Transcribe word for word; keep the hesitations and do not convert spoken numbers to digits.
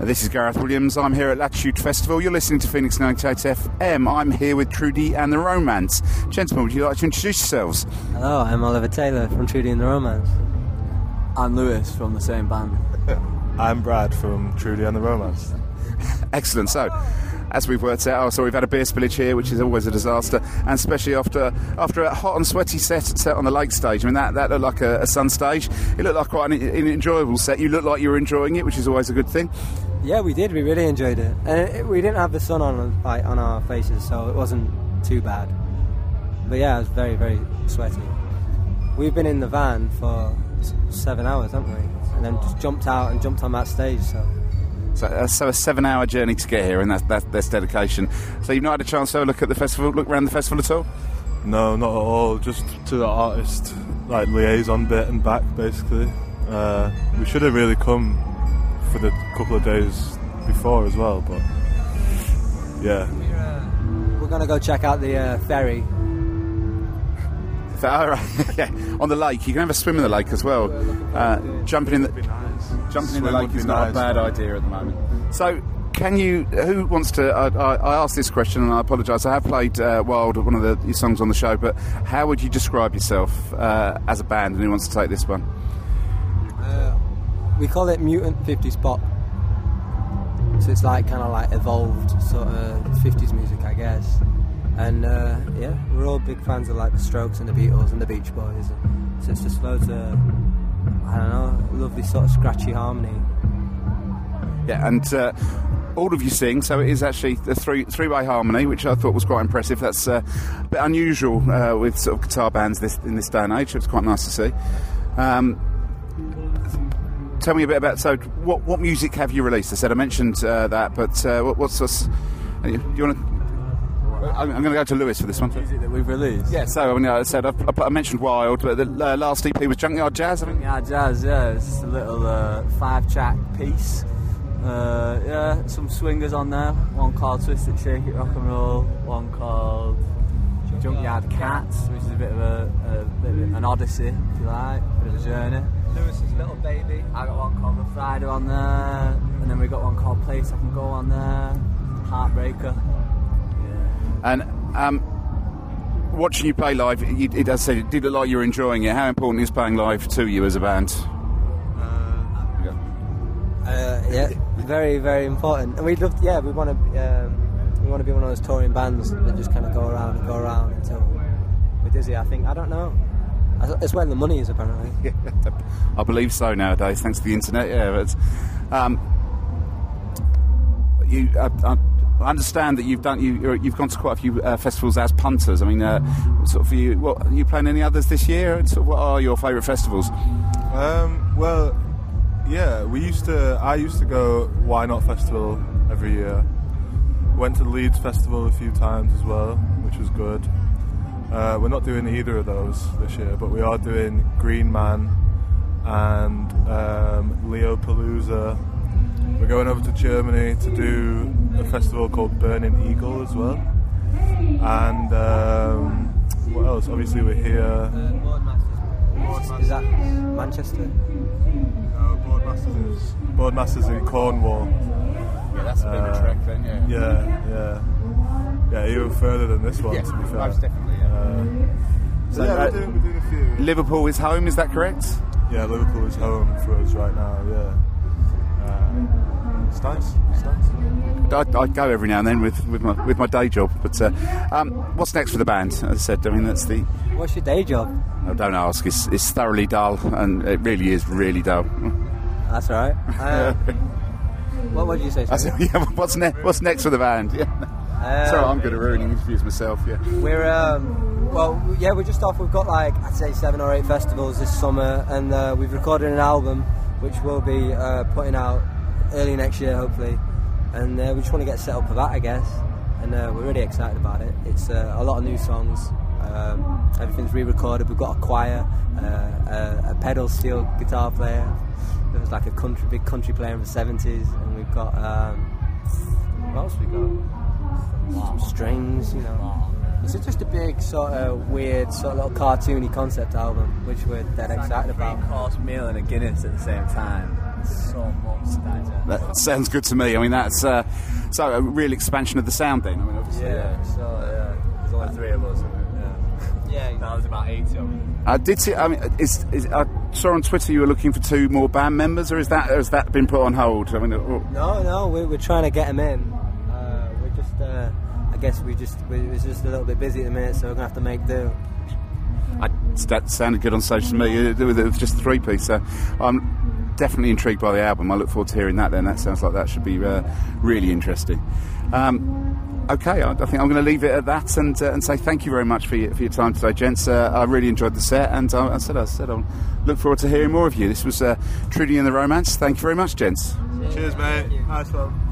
This is Gareth Williams. I'm here at Latitude Festival. You're listening to Phoenix ninety-eight F M. I'm here with Trudy and the Romance. Gentlemen, would you like to introduce yourselves? Hello, I'm Oliver Taylor from Trudy and the Romance. I'm Lewis from the same band. I'm Brad from Trudy and the Romance. Excellent. So, as we've worked out, oh, so we've had a beer spillage here, which is always a disaster, and especially after after a hot and sweaty set set on the lake stage. I mean, that, that looked like a, a sun stage. It looked like quite an, an enjoyable set. You looked like you were enjoying it, which is always a good thing. Yeah, we did. We really enjoyed it, and it, we didn't have the sun on like, on our faces, so it wasn't too bad. But yeah, it was very, very sweaty. We've been in the van for seven hours, haven't we? And then just jumped out and jumped on that stage. So. So, uh, so a seven-hour journey to get here, and that's, that's, that's dedication. So you've not had a chance to have a look at the festival, look around the festival at all? No, not at all. Just to the artist, like liaison bit and back, basically. Uh, we should have really come for the couple of days before as well, but yeah. We're, uh, we're going to go check out the uh, ferry. So, all right. Yeah, on the lake. You can have a swim in the lake as well. Uh, jumping in the jumping in the lake is not a bad idea at the moment. So, can you? Who wants to? I, I, I asked this question, and I apologise. I have played uh, Wild, one of the your songs on the show, but how would you describe yourself uh, as a band? And who wants to take this one? Uh, we call it Mutant fifties pop. So it's like kind of like evolved sort of fifties music, I guess. And uh, yeah, we're all big fans of like the Strokes and the Beatles and the Beach Boys. So it's just loads of, I don't know, lovely sort of scratchy harmony. Yeah, and uh, all of you sing, so it is actually the three three-way harmony, which I thought was quite impressive. That's uh, a bit unusual uh, with sort of guitar bands this in this day and age. It's quite nice to see. Um, tell me a bit about, so what what music have you released? I said I mentioned uh, that, but uh, what, what's this? Do you want to? I'm going to go to Lewis for this one. Music that we've released? Yeah, so I, mean, I said, I, I mentioned Wild, but the uh, last E P was Junkyard Jazz, I think? Junkyard Jazz, yeah. It's just a little uh, five-track piece. Uh, yeah, some swingers on there. One called Twist It, Shake It, Rock and Roll. One called Junkyard Cats, which is a bit of a, a bit of an odyssey, if you like, a bit of a journey. Lewis's Little Baby. I got one called The Friday on there, and then we got one called Place I Can Go on there. Heartbreaker. And um, watching you play live, you, it does say it did look like you were enjoying it. How important is playing live to you as a band? Uh, uh, yeah, very, very important. And we'd love, to, yeah, we want to, um, we want to be one of those touring bands that just kind of go around and go around until we're dizzy. I think I don't know. It's where the money is, apparently. I believe so nowadays, thanks to the internet. Yeah, but um, you. Uh, uh, I understand that you've done you you've gone to quite a few uh, festivals as punters. I mean, uh, sort of for you, what are you playing any others this year? And sort of what are your favourite festivals? Um, well, yeah, we used to. I used to go Why Not Festival every year. Went to the Leeds Festival a few times as well, which was good. Uh, we're not doing either of those this year, but we are doing Green Man and um, Leo Palooza. We're going over to Germany to do a festival called Burning Eagle as well. And um, what else? Obviously we're here. Uh, Boardmasters. Is that Manchester? No, Boardmasters is Boardmasters in Cornwall. Yeah, that's a bit uh, of a trek then, yeah. Yeah, yeah. Yeah, even further than this one, yeah, to be fair. Most definitely, yeah. Uh, so yeah, we're doing, we're doing a few. Liverpool is home, is that correct? Yeah, Liverpool is home for us right now, yeah. Uh, it's nice, it's nice. I, I go every now and then with, with my with my day job, but uh, um, what's next for the band? As I said, I mean that's the. What's your day job? I don't ask. It's, it's thoroughly dull, and it really is really dull. That's all right. Uh, what would you say? Said, yeah, what's next? What's next for the band? Yeah. Um, Sorry, I'm good at ruining interviews myself. Yeah. We're um, well, yeah, we're just off. We've got like I'd say seven or eight festivals this summer, and uh, we've recorded an album, which we'll be uh, putting out early next year, hopefully. And uh, we just want to get set up for that, I guess. And uh, we're really excited about it. It's uh, a lot of new songs. Um, everything's re-recorded. We've got a choir, uh, a, a pedal steel guitar player. There was like a country, big country player in the seventies, and we've got um, what else we got? Some strings, you know. It's just a big sort of weird, sort of little cartoony concept album, which we're dead excited about. Three course meal and a Guinness at the same time. so much to digest. That sounds good to me. I mean, that's uh, so a real expansion of the sound then. I mean, obviously. Yeah, so yeah, there's only three of us. Yeah, yeah. That was about eighty of them. I did see. I mean, is, is, I saw on Twitter you were looking for two more band members, or is that or has that been put on hold? I mean, oh. no, no, we're, we're trying to get them in. Uh, we're just, uh, I guess we just we was just a little bit busy at the minute, so we're gonna have to make do. I, that sounded good on social media with it was just a three piece. So I'm definitely intrigued by the album. I look forward to hearing that. Then that sounds like that should be uh, really interesting. Um, okay, I, I think I'm going to leave it at that and uh, and say thank you very much for your, for your time today, gents. Uh, I really enjoyed the set, and uh, I said I said I'll look forward to hearing more of you. This was uh, Trudy and the Romance. Thank you very much, gents. Cheers, mate. Nice one.